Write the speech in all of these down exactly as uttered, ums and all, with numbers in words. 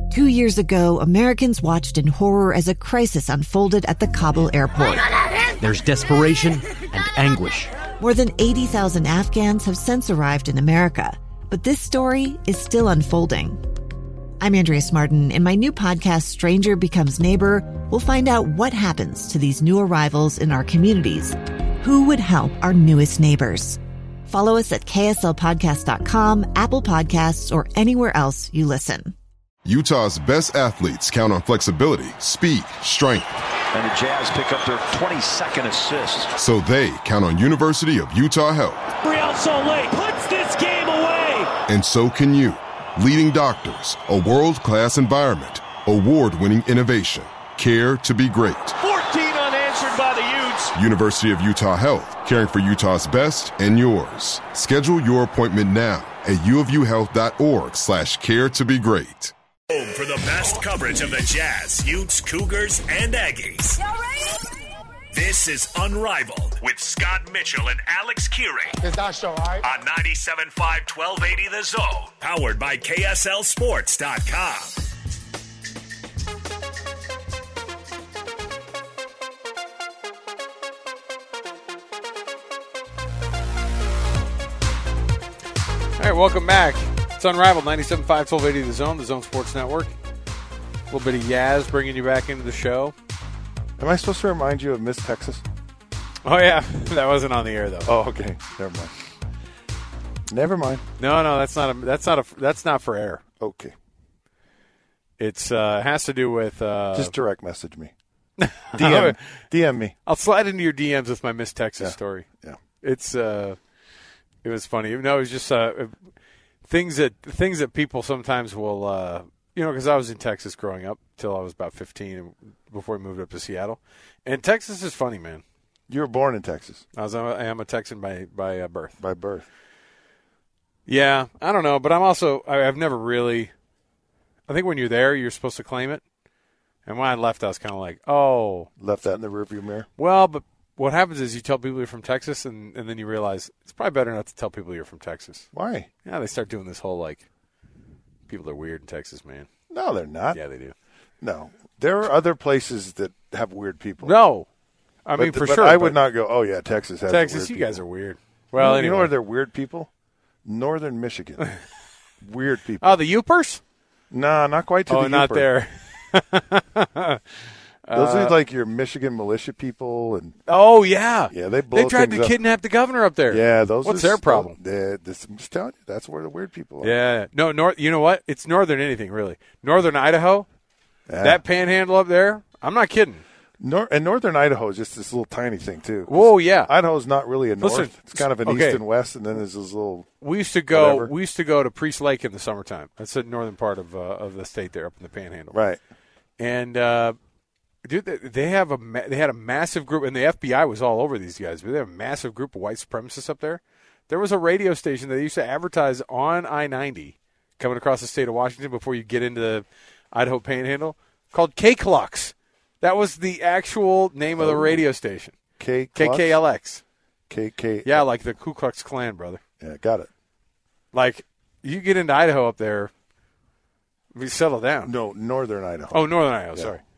Two years ago, Americans watched in horror as a crisis unfolded at the Kabul airport. There's desperation and anguish. More than eighty thousand Afghans have since arrived in America, but this story is still unfolding. I'm Andrea Martin. In my new podcast, Stranger Becomes Neighbor, we'll find out what happens to these new arrivals in our communities. Who would help our newest neighbors? Follow us at K S L podcast dot com, Apple Podcasts, or anywhere else you listen. Utah's best athletes count on flexibility, speed, strength. And the Jazz pick up their twenty-second assist. So they count on University of Utah Health. Real Soleil puts this game away. And so can you. Leading doctors, a world-class environment, award-winning innovation, care to be great. fourteen unanswered by the Utes. University of Utah Health, caring for Utah's best and yours. Schedule your appointment now at uofuhealth.org slash care to be great. Home for the best coverage of the Jazz, Utes, Cougars, and Aggies. Y'all ready? This is Unrivaled with Scott Mitchell and Alex Keary. It's our show, all right? On ninety-seven point five, twelve eighty The Zone. Powered by K S L Sports dot com. All right, welcome back. It's Unrivaled, ninety-seven point five, twelve eighty The Zone, the Zone Sports Network. A little bit of Yaz bringing you back into the show. Am I supposed to remind you of Miss Texas? Oh, yeah. That wasn't on the air, though. Oh, okay. Never mind. Never mind. No, no, that's not a, that's not a, that's not for air. Okay. It's uh, has to do with uh, just direct message me. D M D M me. I'll slide into your D Ms with my Miss Texas yeah. story. Yeah. It's uh, it was funny. No, it was just uh, things that things that people sometimes will uh, you know, because I was in Texas growing up till I was about fifteen before we moved up to Seattle, and Texas is funny, man. You were born in Texas. I was. I am a Texan by by uh, birth. By birth. Yeah, I don't know, but I'm also. I, I've never really. I think when you're there, you're supposed to claim it. And when I left, I was kind of like, oh. Left that in the rearview mirror? Well, but what happens is you tell people you're from Texas, and, and then you realize it's probably better not to tell people you're from Texas. Why? Yeah, they start doing this whole, like, people are weird in Texas, man. No, they're not. Yeah, they do. No. There are other places that have weird people. No. I but mean, the, for but sure. I would not go, oh, yeah, Texas has Texas, weird you people. guys are weird. Well, you know, anyway. You know where they're weird people? Northern Michigan. Weird people. Oh, the Yoopers? Nah, not quite to oh, the Oh, not Yooper. there. Those uh, are like your Michigan militia people, and oh yeah, yeah, they blow they tried to up. kidnap the governor up there. Yeah, those. What's are their still, problem? This, I'm just telling you, that's where the weird people are. Yeah, no, north. You know what? It's northern anything really. Northern Idaho, yeah. that panhandle up there. I'm not kidding. Nor- and northern Idaho is just this little tiny thing too. Whoa, yeah. Idaho's not really a north. Listen, it's kind of an okay. east and west, and then there's this little. We used to go. whatever. We used to go to Priest Lake in the summertime. That's the northern part of uh, of the state there, up in the Panhandle. Right. And uh, dude, they have a ma- they had a massive group, and the F B I was all over these guys. But they have a massive group of white supremacists up there. There was a radio station that they used to advertise on I ninety coming across the state of Washington before you get into the Idaho Panhandle called K-Clux. That was the actual name of the radio station. K K K L X. K K. Yeah, like the Ku Klux Klan, brother. Yeah, got it. Like, you get into Idaho up there, we settle down. No, northern Idaho. Oh, northern Idaho, Yeah. sorry.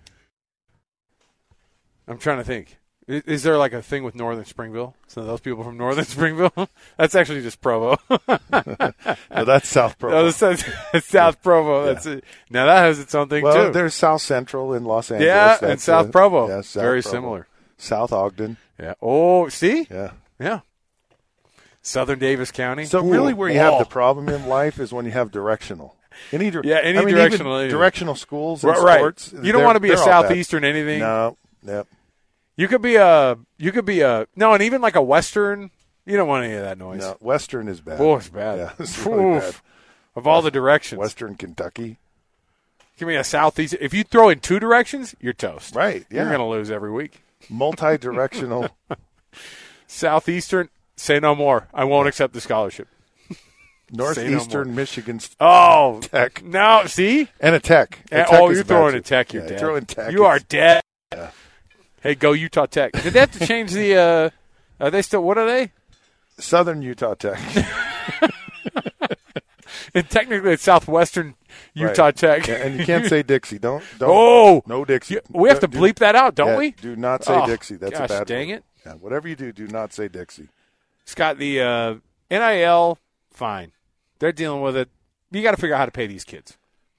I'm trying to think. Is, is there like a thing with northern Springville? So those people from northern Springville? That's actually just Provo. No, that's South Provo. No, that's, that's South Provo. Yeah. That's it. Now that has its own thing, well, too. there's South Central in Los Angeles. Yeah, That's, and South uh, Provo. Yeah, South Very Provo. similar. South Ogden. Yeah. Oh, see? Yeah. Yeah. Southern Davis County. So Ooh, really where you oh. have the problem in life is when you have directional. Any dir- Yeah, any I mean, directional. even anything. directional schools and right, sports. right. You don't want to be a southeastern anything. No. Yep. You could be a. You could be a. No, and even like a western. You don't want any of that noise. No. Western is bad. Oh, it's bad. Yeah, it's really bad. Of all the directions. Western Kentucky. Give me a southeast. If you throw in two directions, you're toast. Right. Yeah. You're going to lose every week. Multi-directional. Southeastern, say no more. I won't accept the scholarship. Northeastern no Michigan. Oh, Tech. No, see? And a tech. A And, tech oh, is you're bad throwing too. a tech. You're yeah, dead. Throwing tech. You are dead. Yeah. Hey, go Utah Tech. Did they have to change the? Uh, are they still? What are they? Southern Utah Tech. and technically it's Southwestern Utah right. Tech. Yeah, and you can't say Dixie. Don't. don't oh, no Dixie. You, we have to do, bleep that out, don't yeah, we? Do not say oh, Dixie. That's gosh, a bad dang word. it. Yeah, whatever you do, do not say Dixie. Scott, the uh, N I L, fine. They're dealing with it. You got to figure out how to pay these kids.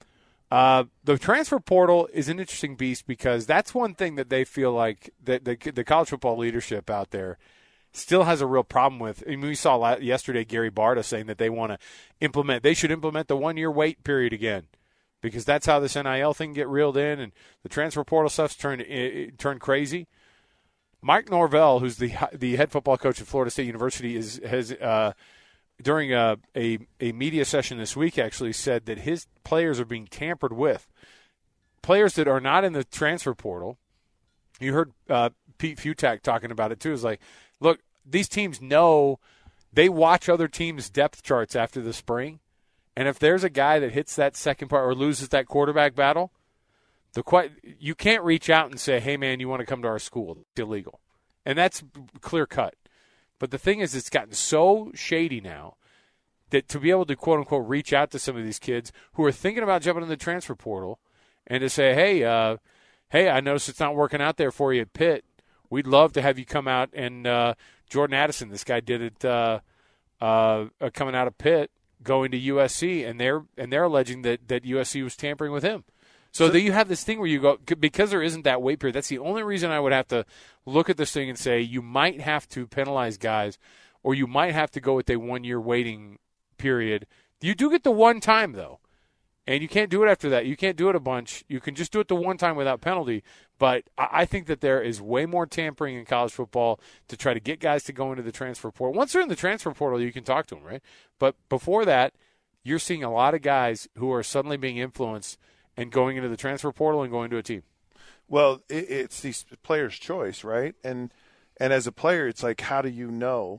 Uh, the transfer portal is an interesting beast because that's one thing that they feel like that the, the college football leadership out there still has a real problem with. I mean, we saw yesterday Gary Barta saying that they want to implement, they should implement the one-year wait period again because that's how this N I L thing get reeled in and the transfer portal stuff's turned it turned crazy. Mike Norvell, who's the the head football coach at Florida State University, is has uh, during a, a a media session this week actually said that his players are being tampered with. Players that are not in the transfer portal. You heard uh, Pete Futak talking about it too. Is like, look, these teams know they watch other teams' depth charts after the spring, and if there's a guy that hits that second part or loses that quarterback battle, the you can't reach out and say, hey, man, you want to come to our school. It's illegal. And that's clear cut. But the thing is, it's gotten so shady now that to be able to, quote, unquote, reach out to some of these kids who are thinking about jumping in the transfer portal and to say, hey, uh, hey, I noticed it's not working out there for you at Pitt. We'd love to have you come out. And uh, Jordan Addison, this guy did it uh, uh, coming out of Pitt, going to U S C, and they're and they're alleging that, that U S C was tampering with him. So, so that you have this thing where you go, because there isn't that wait period, that's the only reason I would have to look at this thing and say you might have to penalize guys or you might have to go with a one-year waiting period. You do get the one time, though, and you can't do it after that. You can't do it a bunch. You can just do it the one time without penalty. But I think that there is way more tampering in college football to try to get guys to go into the transfer portal. Once they're in the transfer portal, you can talk to them, right? But before that, you're seeing a lot of guys who are suddenly being influenced and going into the transfer portal and going to a team. Well, it, it's these players' choice, right? And and as a player, it's like, how do you know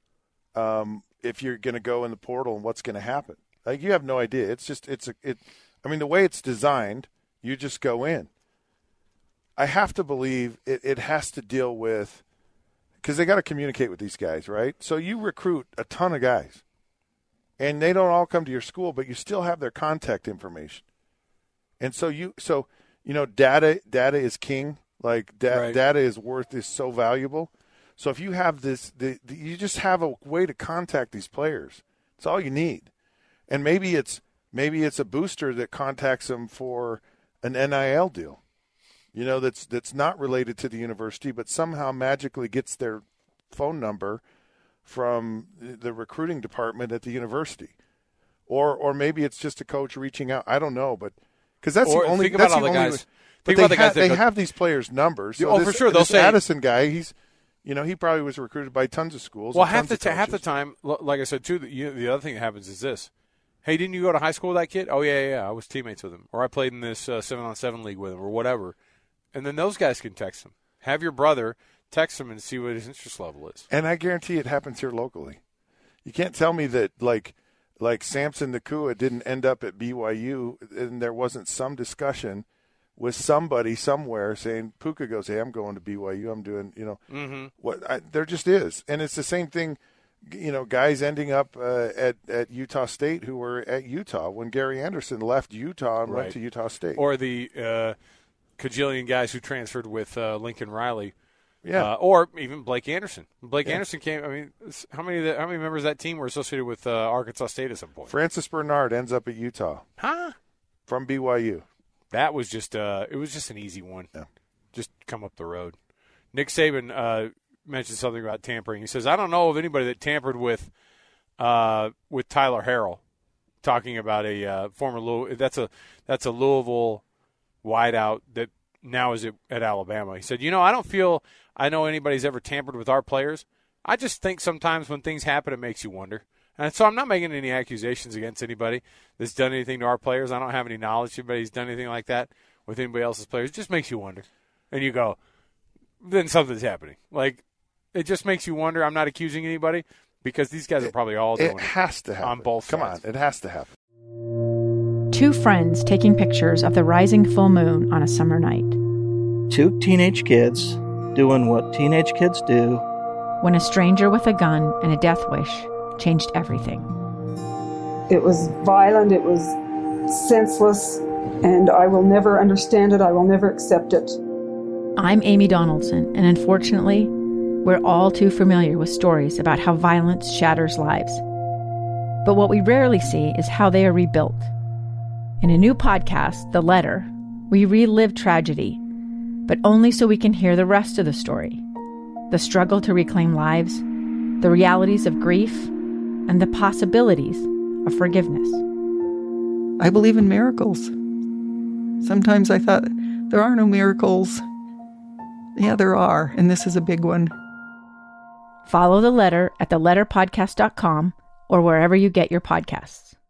um, if you're going to go in the portal and what's going to happen? Like, you have no idea. It's just it's a it. I mean, the way it's designed, you just go in. I have to believe it, it has to deal with because they got to communicate with these guys, right? So you recruit a ton of guys, and they don't all come to your school, but you still have their contact information. And so you, so you know, data data is king. Like da- right. data is worth is so valuable. So if you have this, the, the, you just have a way to contact these players. It's all you need. And maybe it's maybe it's a booster that contacts them for an N I L deal. You know, that's that's not related to the university, but somehow magically gets their phone number from the recruiting department at the university, or or maybe it's just a coach reaching out. I don't know, but. Because that's or the only. Think about that's all the, the only guys. But think about the they, guys ha- that they go, have these players' numbers. So oh, this, for sure. They'll this say Addison guy. He's, you know, he probably was recruited by tons of schools. Well, and half tons the of t- half the time, like I said too, the, you, the other thing that happens is this: hey, didn't you go to high school with that kid? Oh yeah, yeah, yeah. I was teammates with him, or I played in this uh, seven on seven league with him, or whatever. And then those guys can text him. Have your brother text him and see what his interest level is. And I guarantee it happens here locally. You can't tell me that like. Like Samson Nakua didn't end up at B Y U, and there wasn't some discussion with somebody somewhere saying Puka goes, "Hey, I'm going to B Y U. I'm doing, you know, mm-hmm. what." I, there just is, and it's the same thing. You know, guys ending up uh, at at Utah State who were at Utah when Gary Anderson left Utah and right. went to Utah State, or the uh, cajillion guys who transferred with uh, Lincoln Riley. Yeah, uh, or even Blake Anderson. Blake yeah. Anderson came. I mean, how many of the, how many members of that team were associated with uh, Arkansas State at some point? Francis Bernard ends up at Utah. Huh? From B Y U. That was just uh, it was just an easy one. Yeah. Just come up the road. Nick Saban uh, mentioned something about tampering. He says, "I don't know of anybody that tampered with uh, with Tyler Harrell." Talking about a uh, former Louis, that's a that's a Louisville wideout that now is at, at Alabama. He said, "You know, I don't feel." I know anybody's ever tampered with our players. I just think sometimes when things happen, it makes you wonder. And so I'm not making any accusations against anybody that's done anything to our players. I don't have any knowledge of anybody's done anything like that with anybody else's players. It just makes you wonder. And you go, then something's happening. Like, it just makes you wonder. I'm not accusing anybody because these guys are probably all doing it. It has to happen. On both Come sides. on, it has to happen. Two friends taking pictures of the rising full moon on a summer night. Two teenage kids doing what teenage kids do. When a stranger with a gun and a death wish changed everything. It was violent, it was senseless, and I will never understand it. I will never accept it. I'm Amy Donaldson, and unfortunately, we're all too familiar with stories about how violence shatters lives. But what we rarely see is how they are rebuilt. In a new podcast, The Letter, we relive tragedy, but only so we can hear the rest of the story. The struggle to reclaim lives, the realities of grief, and the possibilities of forgiveness. I believe in miracles. Sometimes I thought, there are no miracles. Yeah, there are, and this is a big one. Follow The Letter at the letter podcast dot com or wherever you get your podcasts.